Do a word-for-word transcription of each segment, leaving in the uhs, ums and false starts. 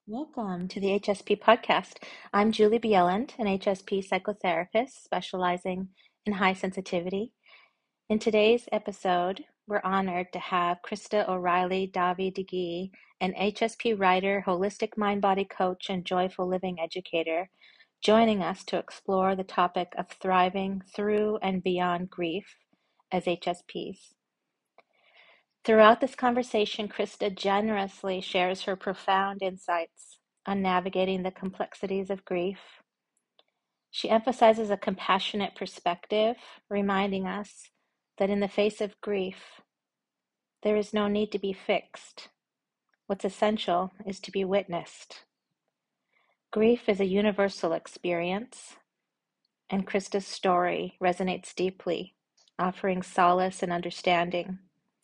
Welcome to the H S P podcast. I'm Julie Bieland, an H S P psychotherapist specializing in high sensitivity. In today's episode, we're honored to have Krista O'Reilly Davy-DeGee, an H S P writer, holistic mind-body coach, and joyful living educator, joining us to explore the topic of thriving through and beyond grief as H S Ps. Throughout this conversation, Krista generously shares her profound insights on navigating the complexities of grief. She emphasizes a compassionate perspective, reminding us that in the face of grief, there is no need to be fixed. What's essential is to be witnessed. Grief is a universal experience, and Krista's story resonates deeply, offering solace and understanding.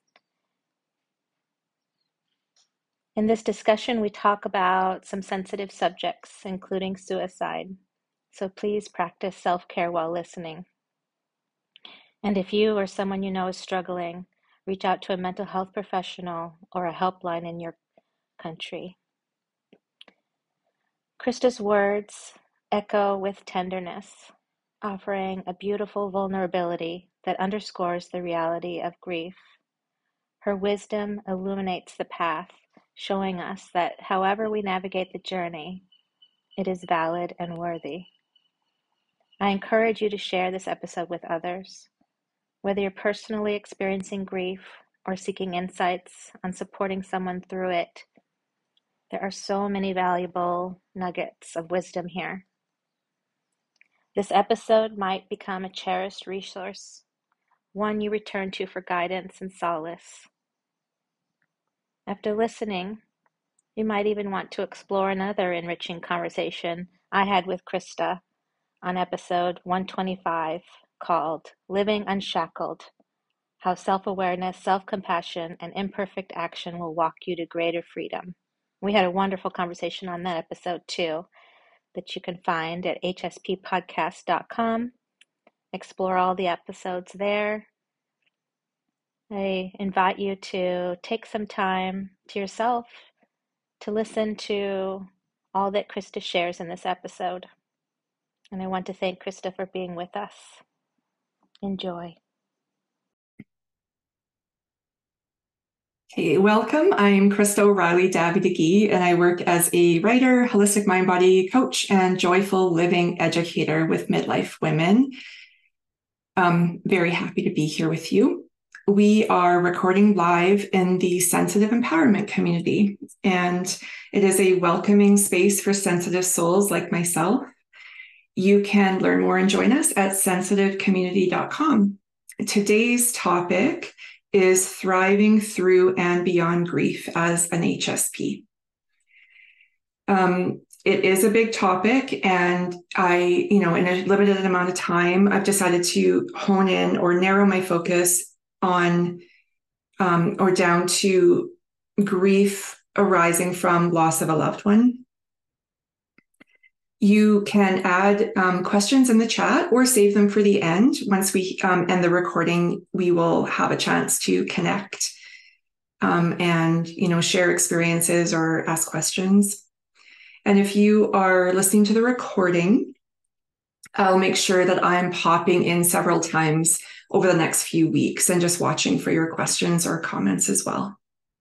In this discussion, we talk about some sensitive subjects, including suicide. So please practice self-care while listening. And if you or someone you know is struggling, reach out to a mental health professional or a helpline in your country. Krista's words echo with tenderness, offering a beautiful vulnerability that underscores the reality of grief. Her wisdom illuminates the path, showing us that however we navigate the journey, it is valid and worthy. I encourage you to share this episode with others. Whether you're personally experiencing grief or seeking insights on supporting someone through it, there are so many valuable nuggets of wisdom here. This episode might become a cherished resource, one you return to for guidance and solace. After listening, you might even want to explore another enriching conversation I had with Krista on episode one twenty-five called Living Unshackled: How Self-Awareness, Self-Compassion, and Imperfect Action Will Walk You to Greater Freedom. We had a wonderful conversation on that episode too, that you can find at h s p podcast dot com. Explore all the episodes there. I invite you to take some time to yourself to listen to all that Krista shares in this episode. And I want to thank Krista for being with us. Enjoy. Hey, welcome. I'm Krista O'Reilly Davy-DeGee, and I work as a writer, holistic mind-body coach, and joyful living educator with midlife women. I'm very happy to be here with you. We are recording live in the Sensitive Empowerment community, and it is a welcoming space for sensitive souls like myself. You can learn more and join us at sensitive community dot com. Today's topic is thriving through and beyond grief as an H S P. Um, it is a big topic, and I, you know, in a limited amount of time, I've decided to hone in or narrow my focus on um, or down to grief arising from loss of a loved one. You can add um, questions in the chat or save them for the end. Once we um, end the recording, we will have a chance to connect um, and, you know, share experiences or ask questions. And if you are listening to the recording, I'll make sure that I'm popping in several times over the next few weeks and just watching for your questions or comments as well.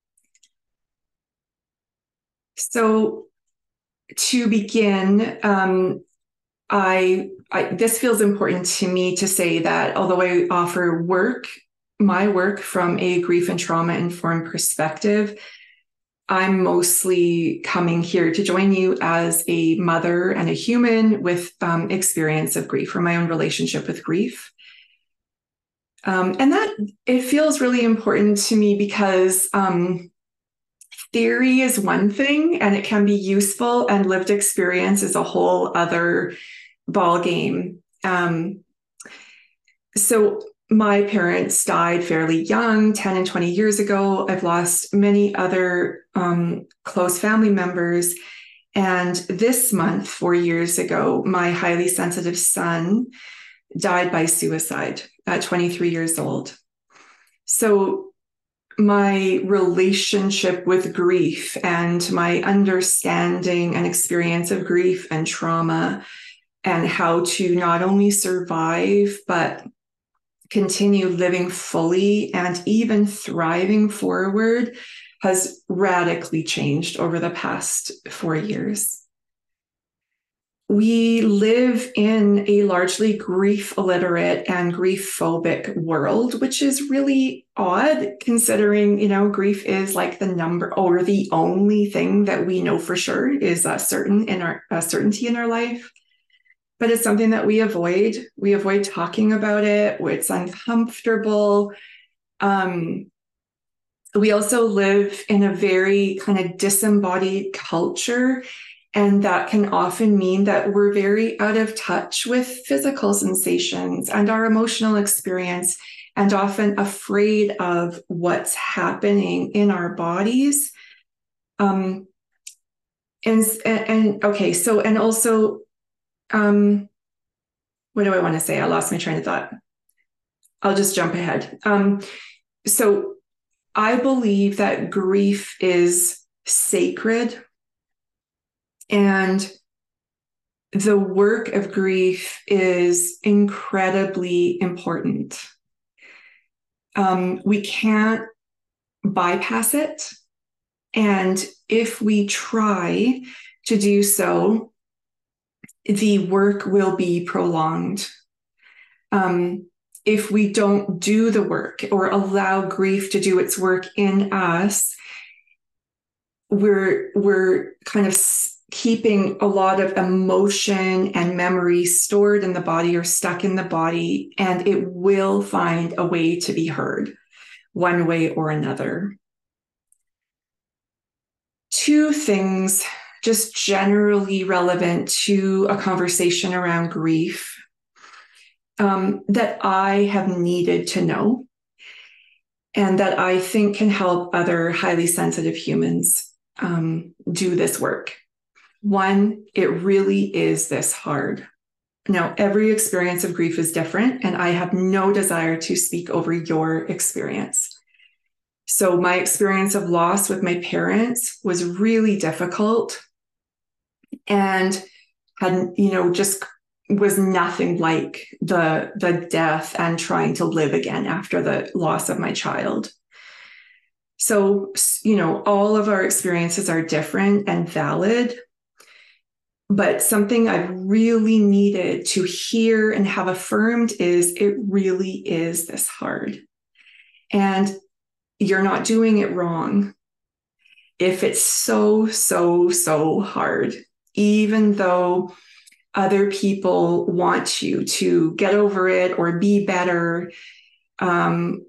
So to begin, um, I, I this feels important to me to say that although I offer work, my work from a grief and trauma informed perspective, I'm mostly coming here to join you as a mother and a human with um, experience of grief or my own relationship with grief. Um, and that it feels really important to me because um, theory is one thing and it can be useful, and lived experience is a whole other ball game. Um, so my parents died fairly young, ten and twenty years ago. I've lost many other um, close family members. And this month, four years ago, my highly sensitive son died by suicide at twenty-three years old. So my relationship with grief and my understanding and experience of grief and trauma, and how to not only survive, but continue living fully and even thriving forward, has radically changed over the past four years. We live in a largely grief illiterate and grief phobic world, which is really odd considering, you know, grief is like the number or the only thing that we know for sure is a certain in our a certainty in our life. But it's something that we avoid. We avoid talking about it. It's uncomfortable. Um, we also live in a very kind of disembodied culture. And that can often mean that we're very out of touch with physical sensations and our emotional experience, and often afraid of what's happening in our bodies. Um, and, and, and okay, so, and also, um, what do I want to say? I lost my train of thought. I'll just jump ahead. Um, so I believe that grief is sacred. And the work of grief is incredibly important. Um, we can't bypass it. And if we try to do so, the work will be prolonged. Um, if we don't do the work or allow grief to do its work in us, we're, we're kind of keeping a lot of emotion and memory stored in the body or stuck in the body, and it will find a way to be heard one way or another. Two things just generally relevant to a conversation around grief um, that I have needed to know and that I think can help other highly sensitive humans um, do this work. One, it really is this hard. Now, every experience of grief is different, and I have no desire to speak over your experience. So my experience of loss with my parents was really difficult and had, you know, just was nothing like the, the death and trying to live again after the loss of my child. So, you know, all of our experiences are different and valid. But something I've really needed to hear and have affirmed is it really is this hard. And you're not doing it wrong. If it's so, so, so hard, even though other people want you to get over it or be better, um,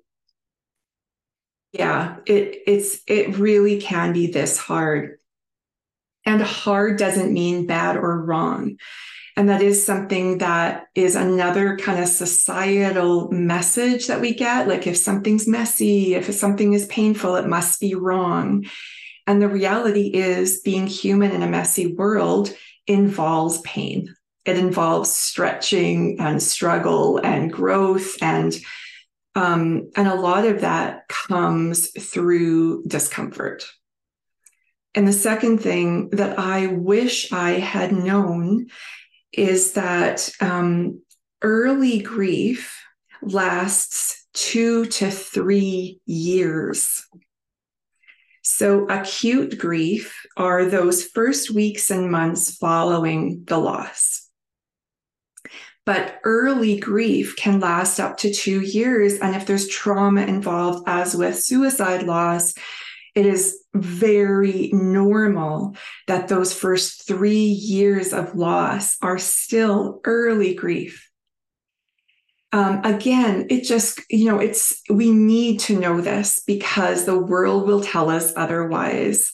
yeah, it, it's, it really can be this hard. And hard doesn't mean bad or wrong. And that is something that is another kind of societal message that we get. Like if something's messy, if something is painful, it must be wrong. And the reality is being human in a messy world involves pain. It involves stretching and struggle and growth. And, um, and a lot of that comes through discomfort. And the second thing that I wish I had known is that um, early grief lasts two to three years. So acute grief are those first weeks and months following the loss. But early grief can last up to two years. And if there's trauma involved, as with suicide loss, it is very normal that those first three years of loss are still early grief. Um, again, it just, you know, it's, we need to know this because the world will tell us otherwise.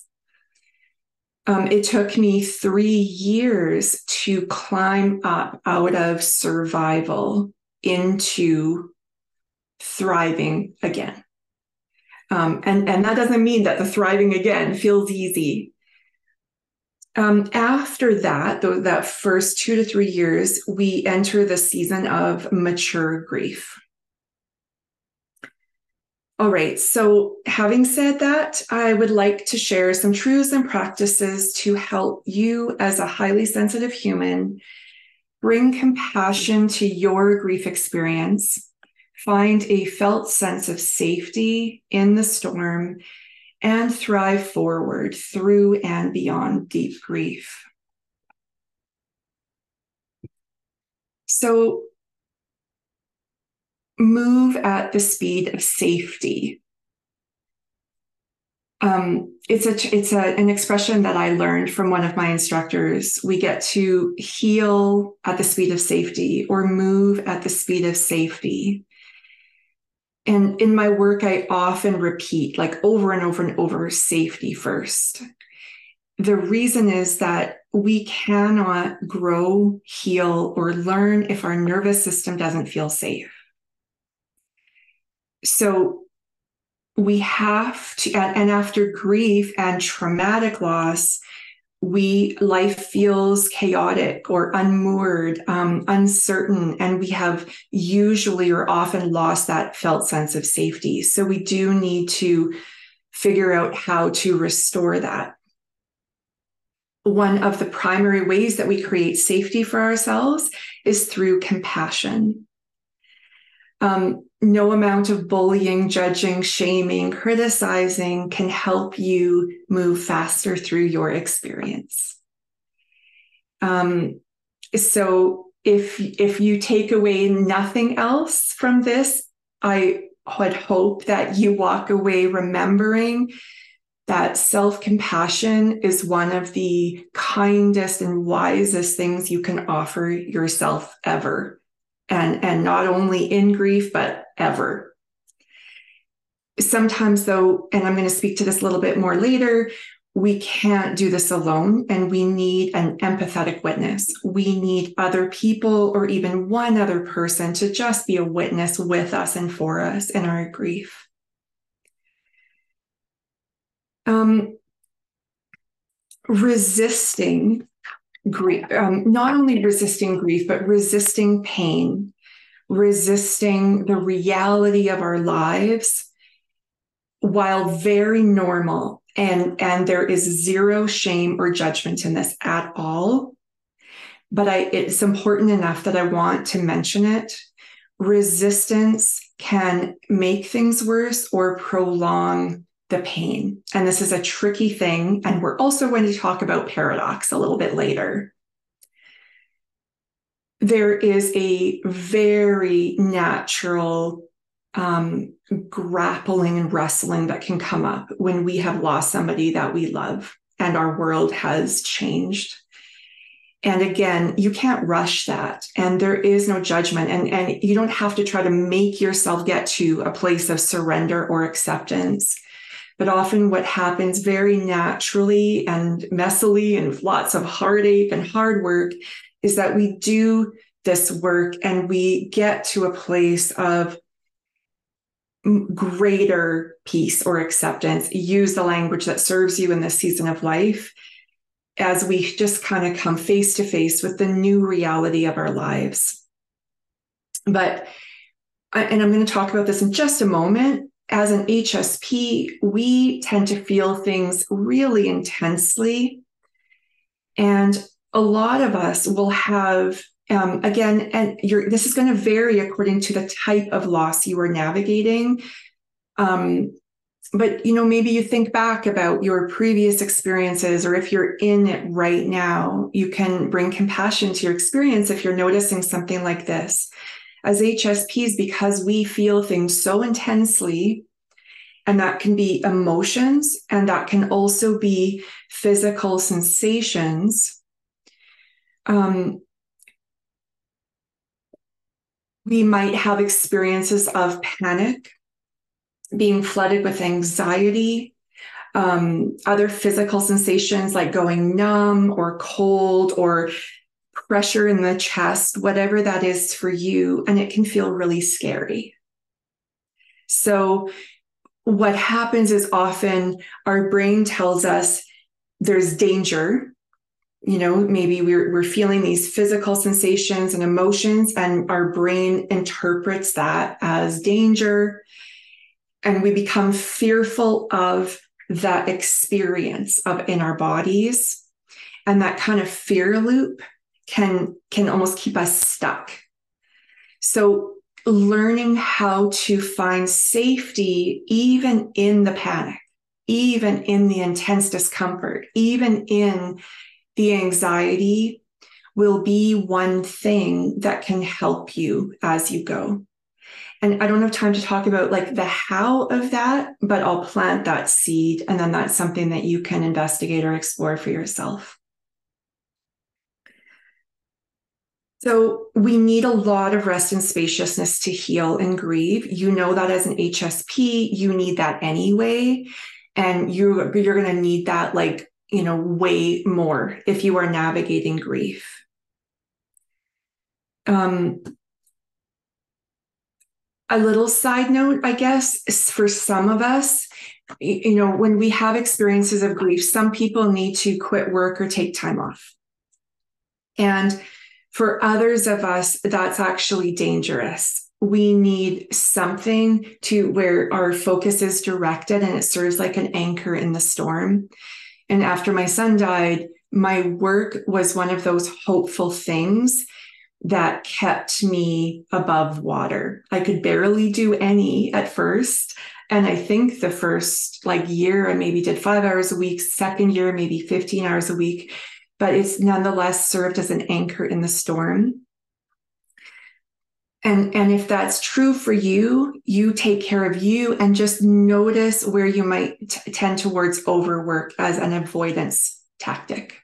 Um, it took me three years to climb up out of survival into thriving again. Um, and, and that doesn't mean that the thriving again feels easy. Um, after that, though, that first two to three years, we enter the season of mature grief. All right. So, having said that, I would like to share some truths and practices to help you as a highly sensitive human bring compassion to your grief experience, find a felt sense of safety in the storm, and thrive forward through and beyond deep grief. So, move at the speed of safety. Um, it's a it's a, an expression that I learned from one of my instructors. We get to heal at the speed of safety or move at the speed of safety. And in my work, I often repeat, like over and over and over, safety first. The reason is that we cannot grow, heal, or learn if our nervous system doesn't feel safe. So we have to, and after grief and traumatic loss, we life feels chaotic or unmoored, um, uncertain, and we have usually or often lost that felt sense of safety. So we do need to figure out how to restore that. One of the primary ways that we create safety for ourselves is through compassion. Um, no amount of bullying, judging, shaming, criticizing can help you move faster through your experience. Um, so if, if you take away nothing else from this, I would hope that you walk away remembering that self-compassion is one of the kindest and wisest things you can offer yourself ever. And, and not only in grief, but ever. Sometimes, though, and I'm going to speak to this a little bit more later, we can't do this alone, and we need an empathetic witness. We need other people or even one other person to just be a witness with us and for us in our grief. Um, resisting grief, um, not only resisting grief, but resisting pain, resisting the reality of our lives, while very normal, and, and there is zero shame or judgment in this at all. But I, it's important enough that I want to mention it. Resistance can make things worse or prolong the pain. And this is a tricky thing. And we're also going to talk about paradox a little bit later. There is a very natural um, grappling and wrestling that can come up when we have lost somebody that we love and our world has changed. And again, you can't rush that. And there is no judgment. And, and you don't have to try to make yourself get to a place of surrender or acceptance. But often what happens very naturally and messily and with lots of heartache and hard work is that we do this work and we get to a place of greater peace or acceptance. Use the language that serves you in this season of life as we just kind of come face to face with the new reality of our lives. But, and I'm going to talk about this in just a moment, as an H S P, we tend to feel things really intensely. And a lot of us will have, um, again, and you're, this is going to vary according to the type of loss you are navigating. Um, but, you know, maybe you think back about your previous experiences, or if you're in it right now, you can bring compassion to your experience if you're noticing something like this. As H S Ps, because we feel things so intensely, and that can be emotions, and that can also be physical sensations, um, we might have experiences of panic, being flooded with anxiety, um, other physical sensations like going numb or cold or pressure in the chest, whatever that is for you, and it can feel really scary. So what happens is often our brain tells us there's danger. You know, maybe we're, we're feeling these physical sensations and emotions, and our brain interprets that as danger. and we become fearful of that experience of in our bodies. And that kind of fear loop can, can almost keep us stuck. So learning how to find safety, even in the panic, even in the intense discomfort, even in the anxiety, will be one thing that can help you as you go. And I don't have time to talk about like the how of that, but I'll plant that seed, and then that's something that you can investigate or explore for yourself. So we need a lot of rest and spaciousness to heal and grieve. You know that as an H S P, you need that anyway. And you, you're going to need that, like, you know, way more if you are navigating grief. Um, a little side note, I guess, for some of us, you know, when we have experiences of grief, some people need to quit work or take time off. And for others of us, that's actually dangerous. We need something to where our focus is directed and it serves like an anchor in the storm. And after my son died, my work was one of those hopeful things that kept me above water. I could barely do any at first. And I think the first like year, I maybe did five hours a week. Second year, maybe fifteen hours a week. But it's nonetheless served as an anchor in the storm. And, and if that's true for you, you take care of you and just notice where you might t- tend towards overwork as an avoidance tactic.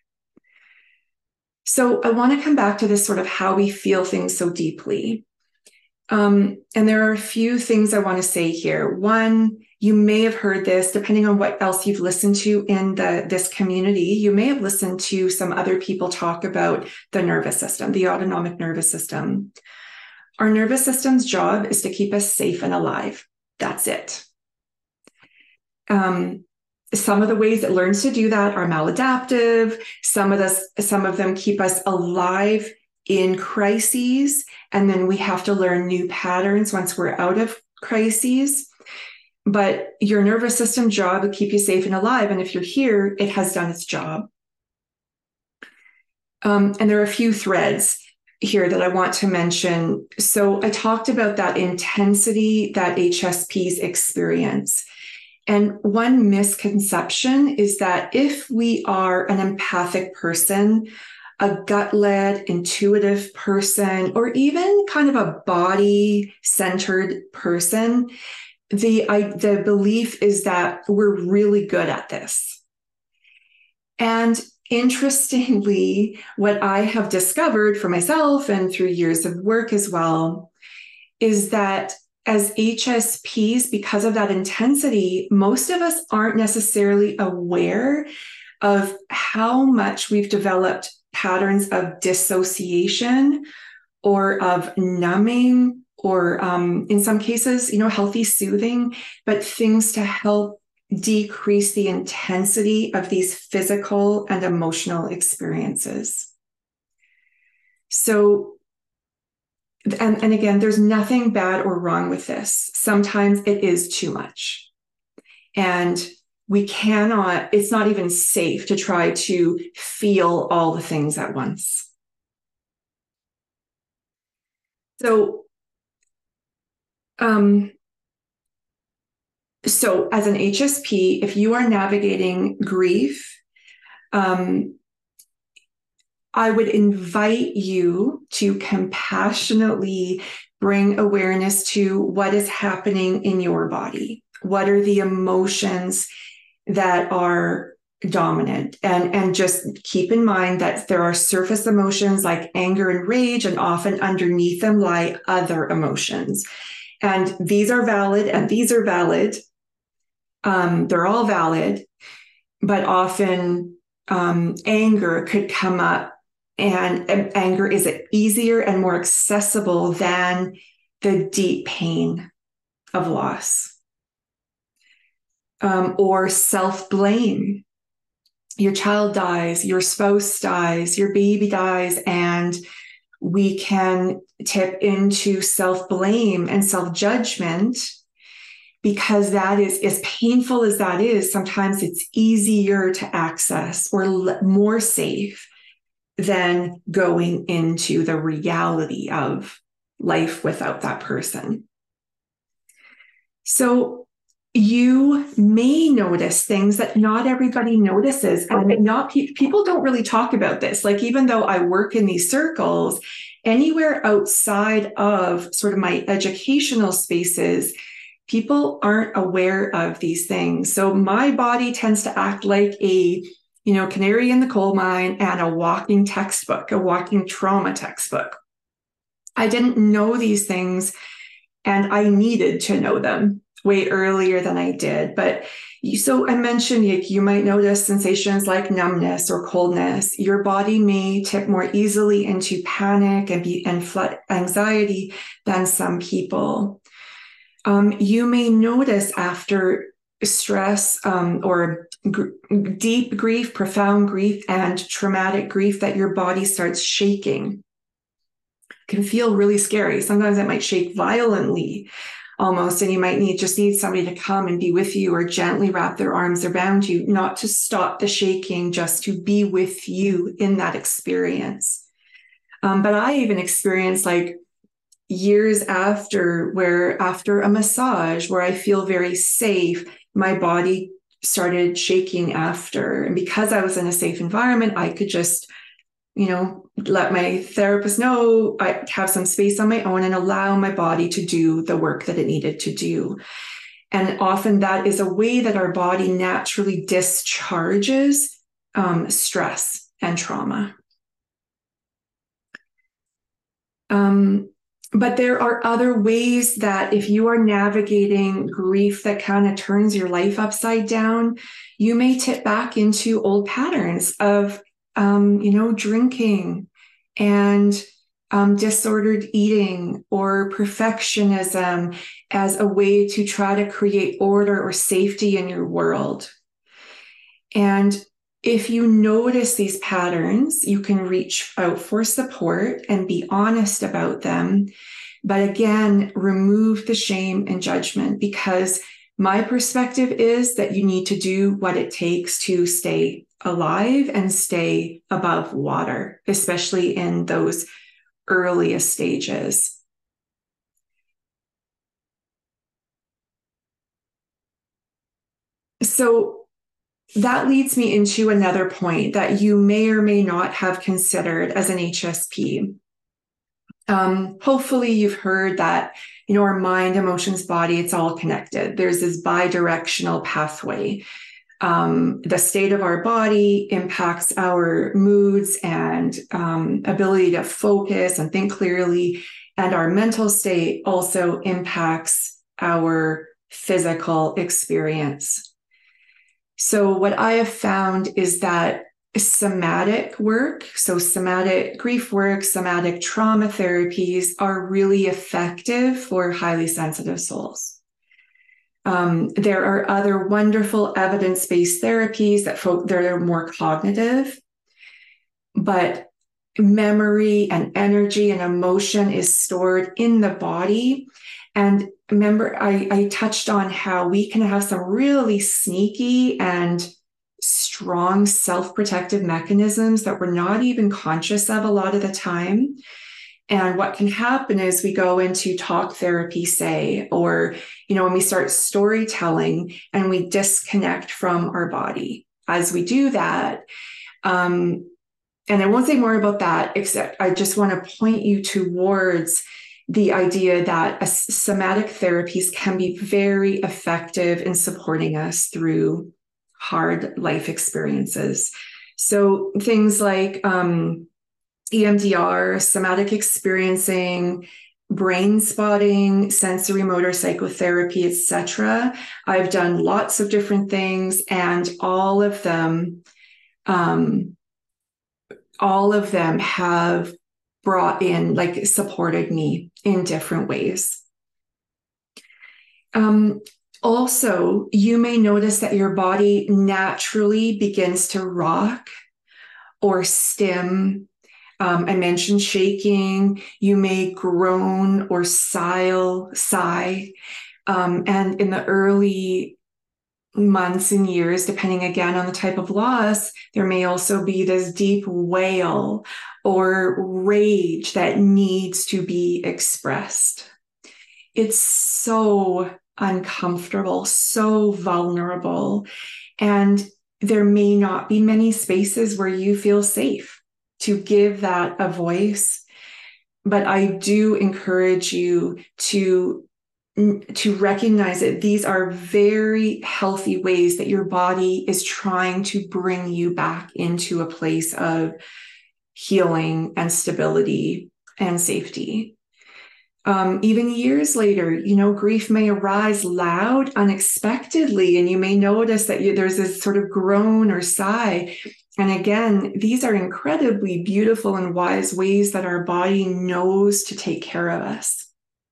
So I want to come back to this sort of how we feel things so deeply. Um, and there are a few things I want to say here. One, you may have heard this, depending on what else you've listened to in the, this community, you may have listened to some other people talk about the nervous system, the autonomic nervous system. Our nervous system's job is to keep us safe and alive. That's it. Um, some of the ways it learns to do that are maladaptive. Some of this, some of them keep us alive in crises, and then we have to learn new patterns once we're out of crises. But your nervous system job will keep you safe and alive. And if you're here, it has done its job. Um, and there are a few threads here that I want to mention. So I talked about that intensity that H S Ps experience. And one misconception is that if we are an empathic person, a gut-led, intuitive person, or even kind of a body-centered person, the, I, the belief is that we're really good at this. And interestingly, what I have discovered for myself and through years of work as well, is that as H S Ps, because of that intensity, most of us aren't necessarily aware of how much we've developed patterns of dissociation or of numbing, or um, in some cases, you know, healthy soothing, but things to help decrease the intensity of these physical and emotional experiences. So, and, and again, there's nothing bad or wrong with this. Sometimes it is too much. And we cannot, it's not even safe to try to feel all the things at once. So, um, so as an H S P, if you are navigating grief, um, I would invite you to compassionately bring awareness to what is happening in your body. What are the emotions that are dominant? And, and just keep in mind that there are surface emotions like anger and rage, and often underneath them lie other emotions. And these are valid and these are valid. Um, they're all valid, but often um, anger could come up. And anger is easier and more accessible than the deep pain of loss. Um, or self-blame. Your child dies, your spouse dies, your baby dies, and we can tip into self-blame and self-judgment because that is, as painful as that is, sometimes it's easier to access or more safe than going into the reality of life without that person. So you may notice things that not everybody notices, and not pe- people don't really talk about this. Like, even though I work in these circles, anywhere outside of sort of my educational spaces, people aren't aware of these things. So my body tends to act like a, you know, canary in the coal mine and a walking textbook, a walking trauma textbook. I didn't know these things, and I needed to know them way earlier than I did. But you, so I mentioned like, you might notice sensations like numbness or coldness. Your body may tip more easily into panic and be and flood anxiety than some people. Um, you may notice after stress um, or gr- deep grief, profound grief, and traumatic grief that your body starts shaking. It can feel really scary. Sometimes it might shake violently almost, and you might need just need somebody to come and be with you or gently wrap their arms around you, not to stop the shaking, just to be with you in that experience. Um, but I even experienced like years after, where after a massage where I feel very safe, my body started shaking after. And because I was in a safe environment, I could just, you know, let my therapist know I have some space on my own and allow my body to do the work that it needed to do. And often that is a way that our body naturally discharges um, stress and trauma. Um, but there are other ways that if you are navigating grief that kind of turns your life upside down, you may tip back into old patterns of, um, you know, drinking and um, disordered eating or perfectionism as a way to try to create order or safety in your world. And if you notice these patterns, you can reach out for support and be honest about them. But again, remove the shame and judgment, because my perspective is that you need to do what it takes to stay alive and stay above water, especially in those earliest stages. So that leads me into another point that you may or may not have considered as an H S P. Um, hopefully you've heard that, you know, our mind, emotions, body, it's all connected. There's this bi-directional pathway. Um, the state of our body impacts our moods and um, ability to focus and think clearly. And our mental state also impacts our physical experience. So what I have found is that somatic work, so somatic grief work, somatic trauma therapies are really effective for highly sensitive souls. Um, there are other wonderful evidence-based therapies that folk that are more cognitive, but memory and energy and emotion is stored in the body. And remember, I, I touched on how we can have some really sneaky and strong self-protective mechanisms that we're not even conscious of a lot of the time. And what can happen is we go into talk therapy, say, or, you know, when we start storytelling and we disconnect from our body. As we do that, um, and I won't say more about that, except I just want to point you towards the idea that a somatic therapies can be very effective in supporting us through hard life experiences. So things like um, E M D R, somatic experiencing, brain spotting, sensory motor psychotherapy, et cetera. I've done lots of different things, and all of them, um, all of them have brought in, like, supported me in different ways. Um, also, you may notice that your body naturally begins to rock or stim. Um, I mentioned shaking. You may groan or sigh, sigh. Um, and in the early months and years, depending again on the type of loss, there may also be this deep wail or rage that needs to be expressed. It's so uncomfortable, so vulnerable. And there may not be many spaces where you feel safe to give that a voice. But I do encourage you to to recognize that these are very healthy ways that your body is trying to bring you back into a place of healing and stability and safety. Um, even years later, you know, grief may arise loud, unexpectedly, and you may notice that you, there's this sort of groan or sigh. And again, these are incredibly beautiful and wise ways that our body knows to take care of us.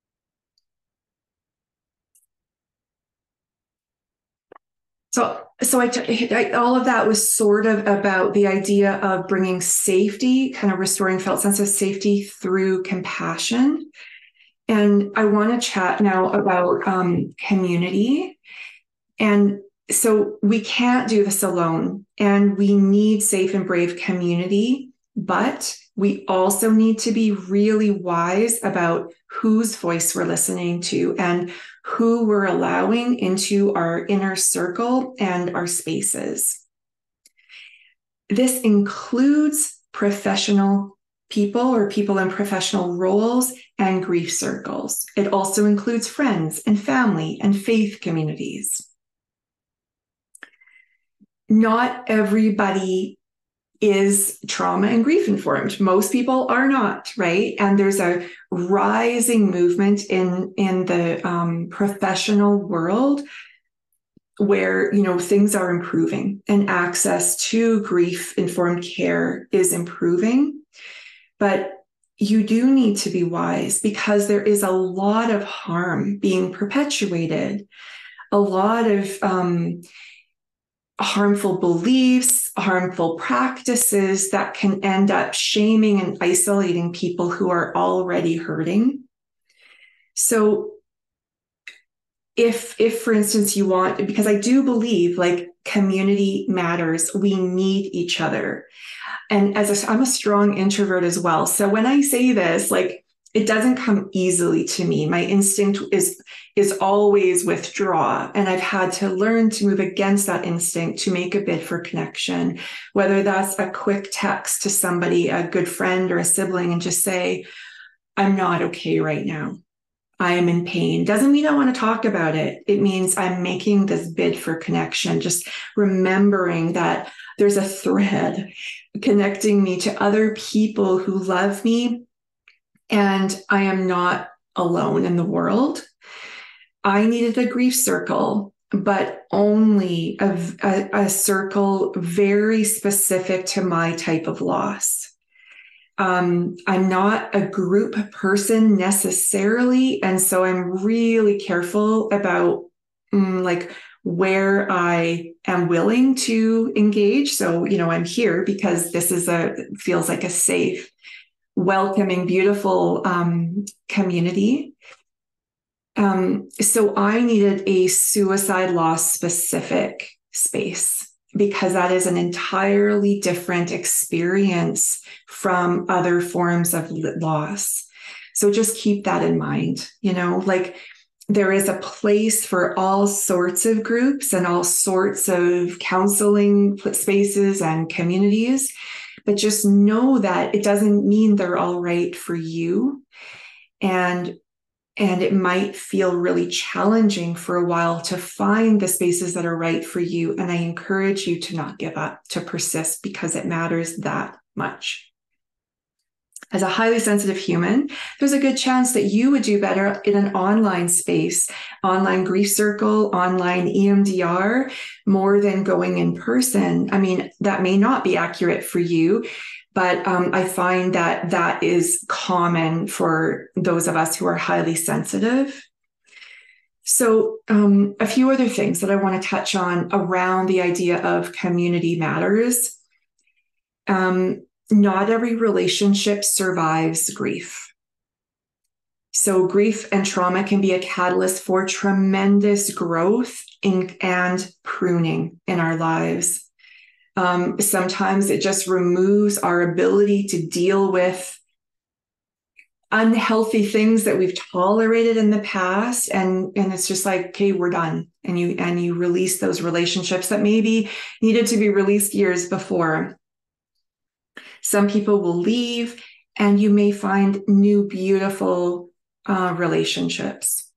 So, so I, t- I, all of that was sort of about the idea of bringing safety, kind of restoring felt sense of safety through compassion. And I want to chat now about um, community. And so we can't do this alone, and we need safe and brave community, but we also need to be really wise about whose voice we're listening to and who we're allowing into our inner circle and our spaces. This includes professional people or people in professional roles and grief circles. It also includes friends and family and faith communities. Not everybody is trauma and grief informed. Most people are not, right? And there's a rising movement in, in the um, professional world where, you know, things are improving and access to grief informed care is improving. But you do need to be wise because there is a lot of harm being perpetuated, a lot of um, harmful beliefs, harmful practices that can end up shaming and isolating people who are already hurting. So if, if for instance, you want, because I do believe like community matters, we need each other. And as a, I'm a strong introvert as well. So when I say this, like, it doesn't come easily to me. My instinct is, is always withdraw. And I've had to learn to move against that instinct to make a bid for connection, whether that's a quick text to somebody, a good friend or a sibling, and just say, I'm not okay right now. I am in pain. Doesn't mean I want to talk about it. It means I'm making this bid for connection, just remembering that there's a thread connecting me to other people who love me, and I am not alone in the world. I needed a grief circle, but only a, a, a circle very specific to my type of loss. Um, I'm not a group person necessarily. And so I'm really careful about mm, like where I am willing to engage. So, you know, I'm here because this is a, feels like a safe, welcoming, beautiful um, community. Um, so I needed a suicide loss specific space because that is an entirely different experience from other forms of loss. So just keep that in mind, you know, like there is a place for all sorts of groups and all sorts of counseling spaces and communities, but just know that it doesn't mean they're all right for you. And And it might feel really challenging for a while to find the spaces that are right for you. And I encourage you to not give up, to persist, because it matters that much. As a highly sensitive human, there's a good chance that you would do better in an online space, online grief circle, online E M D R, more than going in person. I mean, that may not be accurate for you, but um, I find that that is common for those of us who are highly sensitive. So um, a few other things that I want to touch on around the idea of community matters. Um, not every relationship survives grief. So grief and trauma can be a catalyst for tremendous growth in, and pruning in our lives. Um, sometimes it just removes our ability to deal with unhealthy things that we've tolerated in the past. And, and it's just like, okay, we're done. And you, and you release those relationships that maybe needed to be released years before. Some people will leave, and you may find new, beautiful uh, relationships.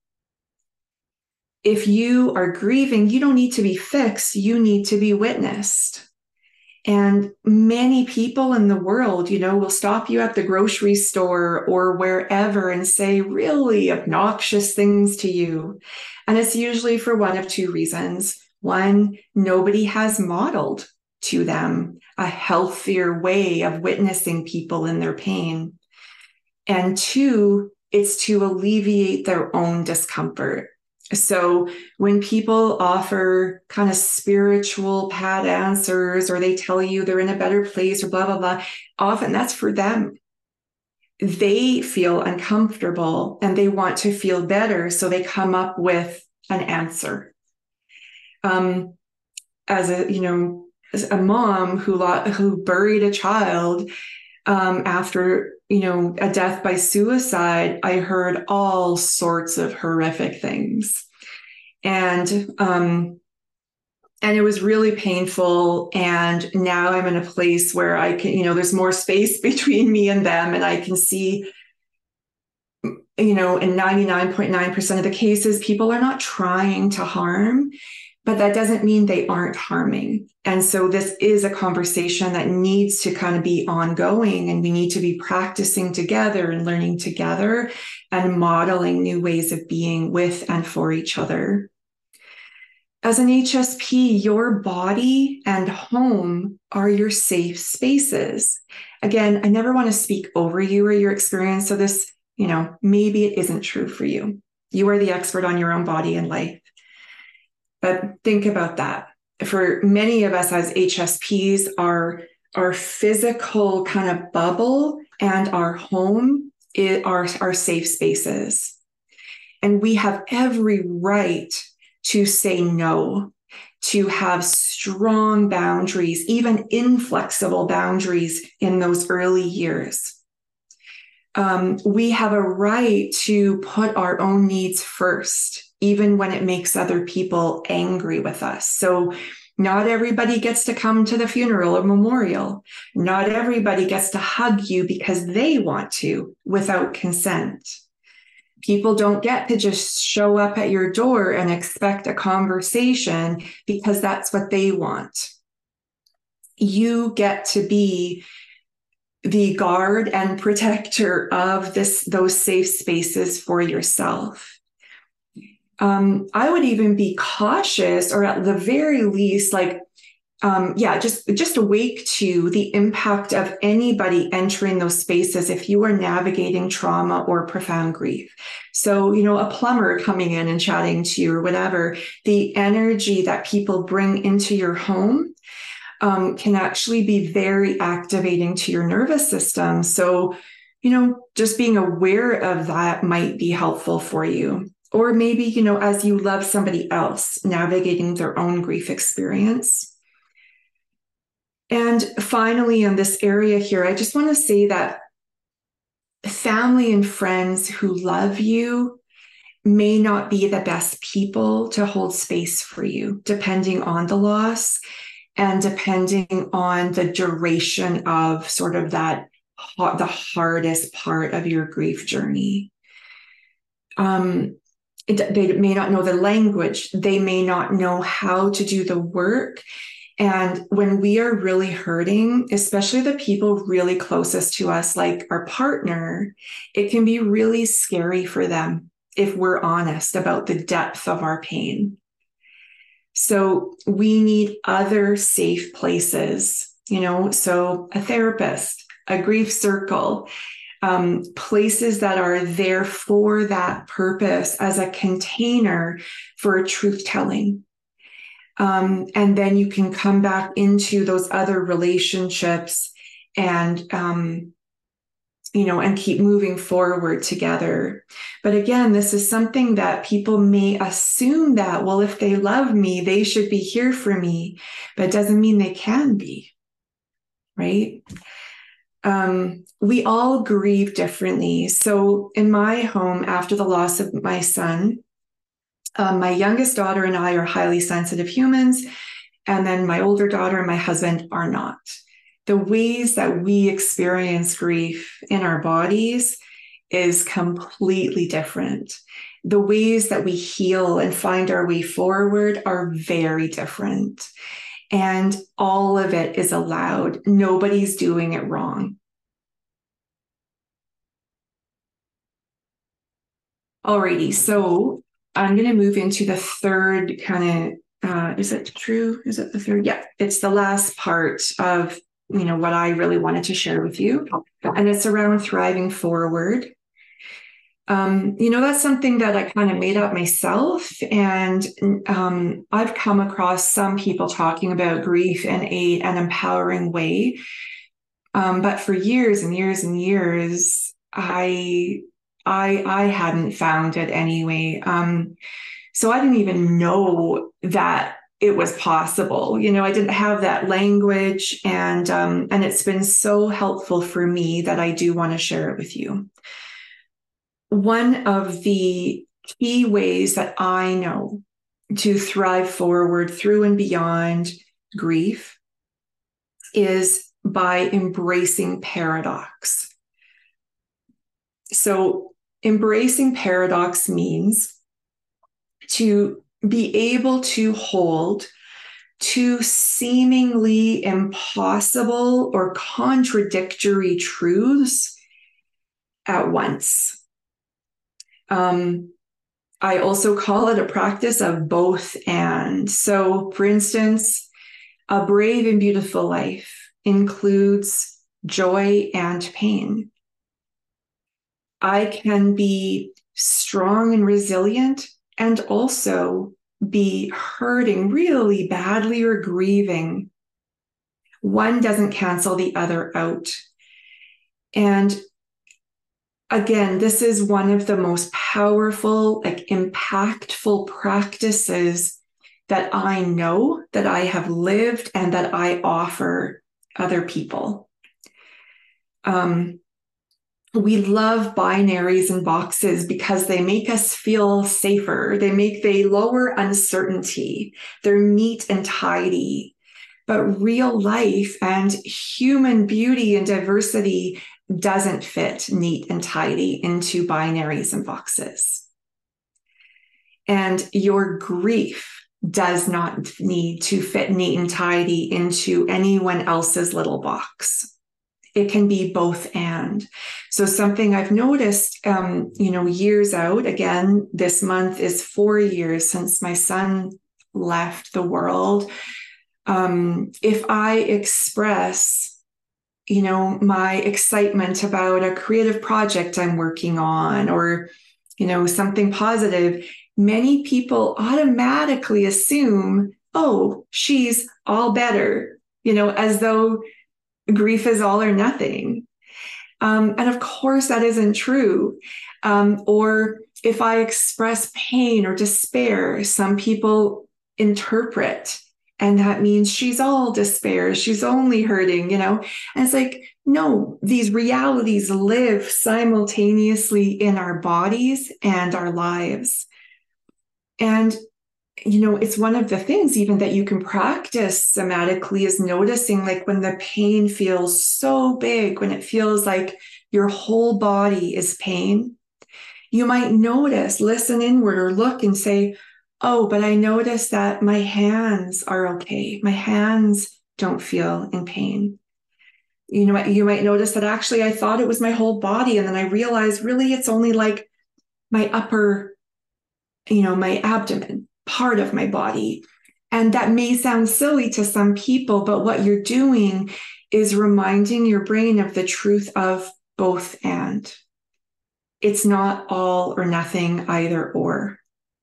If you are grieving, you don't need to be fixed. You need to be witnessed. And many people in the world, you know, will stop you at the grocery store or wherever and say really obnoxious things to you. And it's usually for one of two reasons. One, nobody has modeled to them a healthier way of witnessing people in their pain. And two, it's to alleviate their own discomfort. So when people offer kind of spiritual pat answers, or they tell you they're in a better place or blah, blah, blah, often that's for them. They feel uncomfortable and they want to feel better. So they come up with an answer. Um, as a, you know, as a mom who, who buried a child um, after, you know, a death by suicide, I heard all sorts of horrific things. And, um, and it was really painful. And now I'm in a place where I can, you know, there's more space between me and them. And I can see, you know, in ninety-nine point nine percent of the cases, people are not trying to harm, but that doesn't mean they aren't harming. And so this is a conversation that needs to kind of be ongoing, and we need to be practicing together and learning together and modeling new ways of being with and for each other. As an H S P, your body and home are your safe spaces. Again, I never want to speak over you or your experience. So this, you know, maybe it isn't true for you. You are the expert on your own body and life. But think about that. For many of us as H S Ps, our, our physical kind of bubble and our home are our safe spaces. And we have every right to say no, to have strong boundaries, even inflexible boundaries in those early years. Um, we have a right to put our own needs first, even when it makes other people angry with us. So not everybody gets to come to the funeral or memorial. Not everybody gets to hug you because they want to without consent. People don't get to just show up at your door and expect a conversation because that's what they want. You get to be the guard and protector of this, those safe spaces for yourself. Um, I would even be cautious, or at the very least, like, um, yeah, just, just awake to the impact of anybody entering those spaces if you are navigating trauma or profound grief. So, you know, a plumber coming in and chatting to you or whatever, the energy that people bring into your home um, can actually be very activating to your nervous system. So, you know, just being aware of that might be helpful for you. Or maybe, you know, as you love somebody else, navigating their own grief experience. And finally, in this area here, I just want to say that family and friends who love you may not be the best people to hold space for you, depending on the loss and depending on the duration of sort of that, the hardest part of your grief journey. Um, it, they may not know the language. They may not know how to do the work. And when we are really hurting, especially the people really closest to us, like our partner, it can be really scary for them if we're honest about the depth of our pain. So we need other safe places, you know, so a therapist, a grief circle, um, places that are there for that purpose as a container for truth telling. Um, and then you can come back into those other relationships and um, you know, and keep moving forward together. But again, this is something that people may assume that, well, if they love me, they should be here for me, but it doesn't mean they can be, right? Um, we all grieve differently. So in my home, after the loss of my son, um, my youngest daughter and I are highly sensitive humans, and then my older daughter and my husband are not. The ways that we experience grief in our bodies is completely different. The ways that we heal and find our way forward are very different. And all of it is allowed. Nobody's doing it wrong. Alrighty, so I'm going to move into the third kind of Uh, is it true? Is it the third? Yeah, it's the last part of, you know, what I really wanted to share with you. And it's around thriving forward. Um, you know, that's something that I kind of made up myself. And um, I've come across some people talking about grief in a, an empowering way. Um, but for years and years and years, I I I hadn't found it anyway. Um, So I didn't even know that it was possible. You know, I didn't have that language, and um, and it's been so helpful for me that I do want to share it with you. One of the key ways that I know to thrive forward through and beyond grief is by embracing paradox. So embracing paradox means to be able to hold two seemingly impossible or contradictory truths at once. Um, I also call it a practice of both and. So, for instance, a brave and beautiful life includes joy and pain. I can be strong and resilient and also be hurting really badly or grieving. One doesn't cancel the other out. And again, this is one of the most powerful, like impactful practices that I know, that I have lived, and that I offer other people. Um, we love binaries and boxes because they make us feel safer. They make, they lower uncertainty. They're neat and tidy. But real life and human beauty and diversity doesn't fit neat and tidy into binaries and boxes. And your grief does not need to fit neat and tidy into anyone else's little box. It can be both and. So something I've noticed, um, you know, years out, again, this month is four years since my son left the world. Um, if I express, you know, my excitement about a creative project I'm working on, or, you know, something positive, many people automatically assume, oh, she's all better, you know, as though grief is all or nothing. Um, and of course, that isn't true. Um, or if I express pain or despair, some people interpret, and that means she's all despair, she's only hurting, you know? And it's like, no, these realities live simultaneously in our bodies and our lives. And you know, it's one of the things even that you can practice somatically is noticing, like, when the pain feels so big, when it feels like your whole body is pain, you might notice, listen inward or look and say, oh, but I notice that my hands are okay. My hands don't feel in pain. You know, you might notice that actually I thought it was my whole body. And then I realized really it's only like my upper, you know, my abdomen part of my body. And that may sound silly to some people, but what you're doing is reminding your brain of the truth of both and. It's not all or nothing, either or.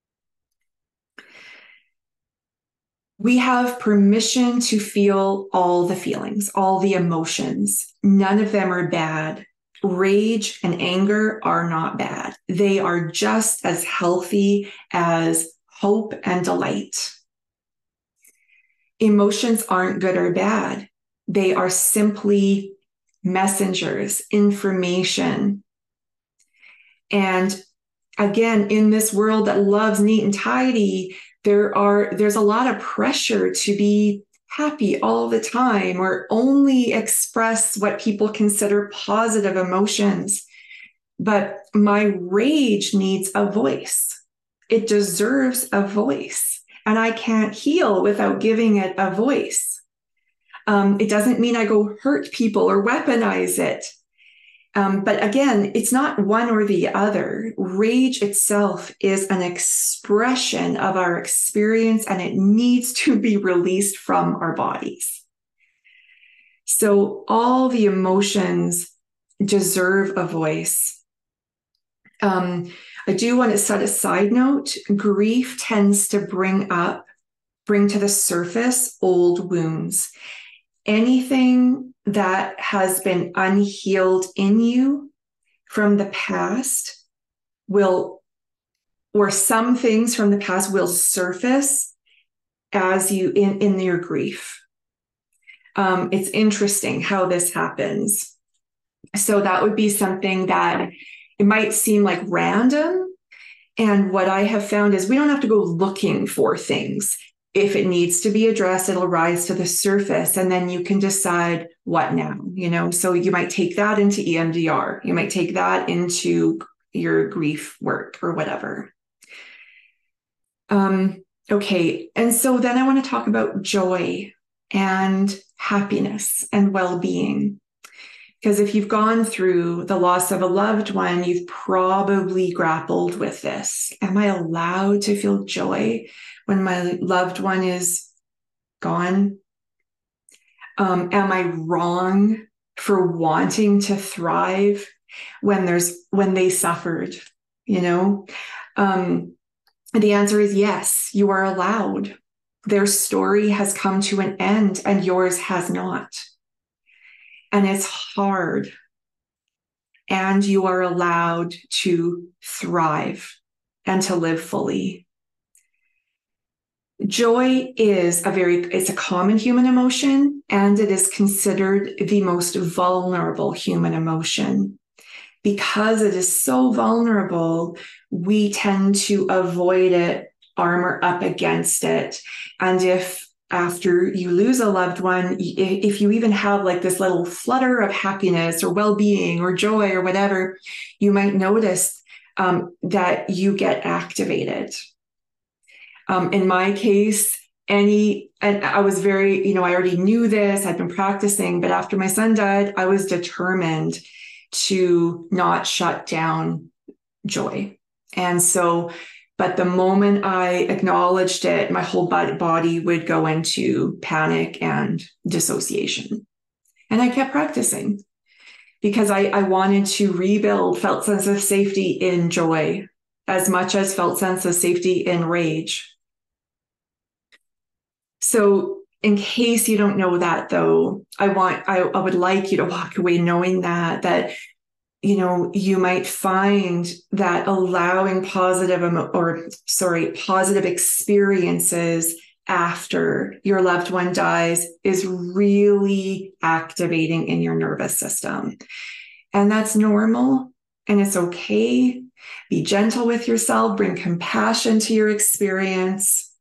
We have permission to feel all the feelings, all the emotions. None of them are bad. rage and anger are not bad. They are just as healthy as hope and delight. Emotions aren't good or bad. They are simply messengers, information. And again, in this world that loves neat and tidy, there are there's a lot of pressure to be happy all the time or only express what people consider positive emotions. But my rage needs a voice. It deserves a voice. And I can't heal without giving it a voice. Um, it doesn't mean I go hurt people or weaponize it. Um, but again, it's not one or the other. Rage itself is an expression of our experience, and it needs to be released from our bodies. So all the emotions deserve a voice. Um, I do want to set a side note. Grief tends to bring up, bring to the surface old wounds. Anything that has been unhealed in you from the past will, or some things from the past will surface as you in, in your grief. Um, it's interesting how this happens. So that would be something that it might seem like random. And what I have found is we don't have to go looking for things. If it needs to be addressed, it'll rise to the surface, and then you can decide what now, you know? So you might take that into E M D R. You might take that into your grief work or whatever. Um, okay. And so then I want to talk about joy and happiness and well-being. Because if you've gone through the loss of a loved one, you've probably grappled with this. Am I allowed to feel joy when my loved one is gone? Um, am I wrong for wanting to thrive when there's when they suffered? You know, um, the answer is yes. You are allowed. Their story has come to an end, and yours has not. And it's hard. And you are allowed to thrive and to live fully. Joy is a very, it's a common human emotion, and it is considered the most vulnerable human emotion. Because it is so vulnerable, we tend to avoid it, armor up against it. And if after you lose a loved one, if you even have like this little flutter of happiness or well-being or joy or whatever, you might notice um, that you get activated. Um, in my case, any, and I was very, you know, I already knew this, I'd been practicing, but after my son died, I was determined to not shut down joy. And so, but the moment I acknowledged it, my whole body would go into panic and dissociation. And I kept practicing because I, I wanted to rebuild felt sense of safety in joy as much as felt sense of safety in rage. So in case you don't know that, though, I want, I, I would like you to walk away knowing that, that you know, you might find that allowing positive or sorry, positive experiences after your loved one dies is really activating in your nervous system. And that's normal and it's okay. Be gentle with yourself, bring compassion to your experience,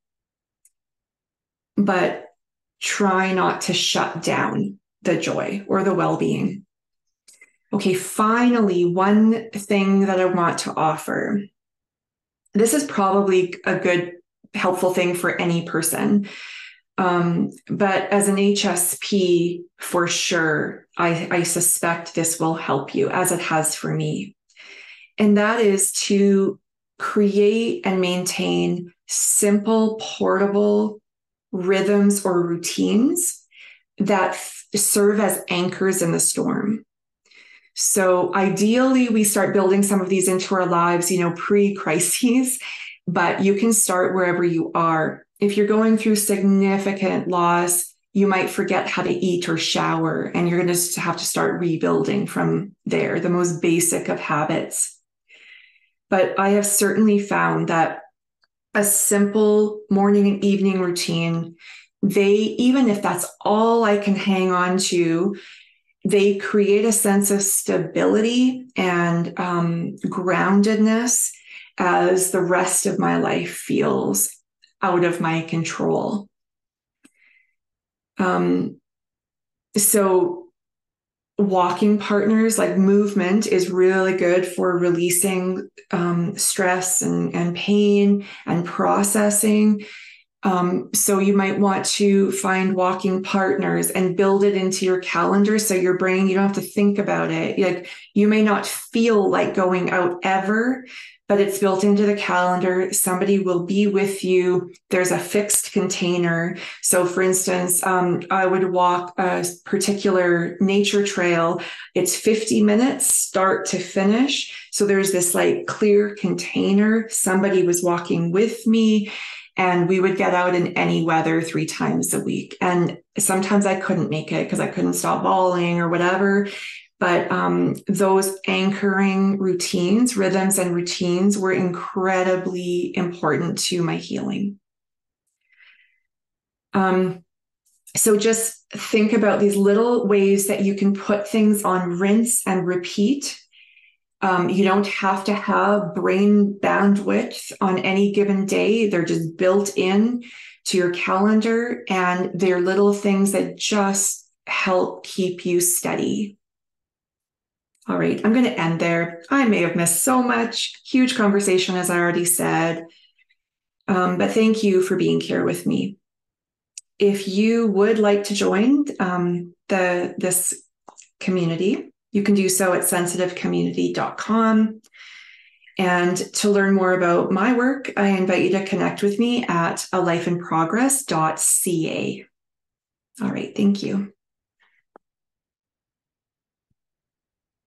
but try not to shut down the joy or the well-being. Okay, finally, one thing that I want to offer. This is probably a good, helpful thing for any person. Um, but as an H S P, for sure, I, I suspect this will help you, as it has for me. And that is to create and maintain simple, portable rhythms or routines that f- serve as anchors in the storm. So ideally, we start building some of these into our lives, you know, pre-crises, but you can start wherever you are. If you're going through significant loss, you might forget how to eat or shower, and you're going to have to start rebuilding from there, the most basic of habits. But I have certainly found that a simple morning and evening routine, they, even if that's all I can hang on to, they create a sense of stability and um, groundedness as the rest of my life feels out of my control. Um, so walking partners, like movement, is really good for releasing um, stress and, and pain and processing. Um, so you might want to find walking partners and build it into your calendar. So your brain, you don't have to think about it. Like, you may not feel like going out ever, but it's built into the calendar. Somebody will be with you. There's a fixed container. So for instance, um, I would walk a particular nature trail. It's fifty minutes start to finish. So there's this like clear container. Somebody was walking with me. And we would get out in any weather three times a week. And sometimes I couldn't make it because I couldn't stop bawling or whatever. But um, those anchoring routines, rhythms and routines, were incredibly important to my healing. Um, so just think about these little ways that you can put things on rinse and repeat. Um, you don't have to have brain bandwidth on any given day. They're just built in to your calendar, and they're little things that just help keep you steady. All right, I'm going to end there. I may have missed so much. Huge conversation, as I already said. Um, but thank you for being here with me. If you would like to join um, the this community, you can do so at sensitive community dot com. And to learn more about my work, I invite you to connect with me at a life in progress dot c a. All right, thank you.